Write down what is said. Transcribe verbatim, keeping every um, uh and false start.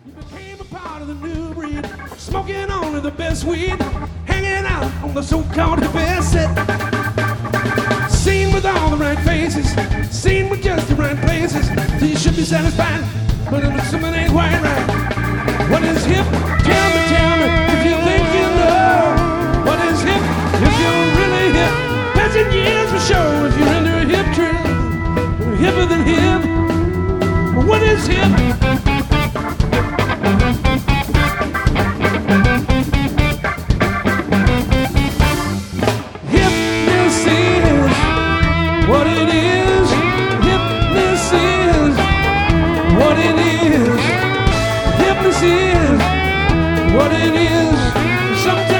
Became a part of the new breed, smoking only the best weed, hanging out on the so-called hippie set. Seen with all the right faces, seen with just the right places. So you should be satisfied, but something ain't quite right. What is hip? Tell me, tell me, if you think you know. What is hip? If you're really hip, passing years for sure. If you're into a hip trend, hipper than hip. What is hip? What it is, hypnosis is what it is. Hypnosis is what it is. Sometimes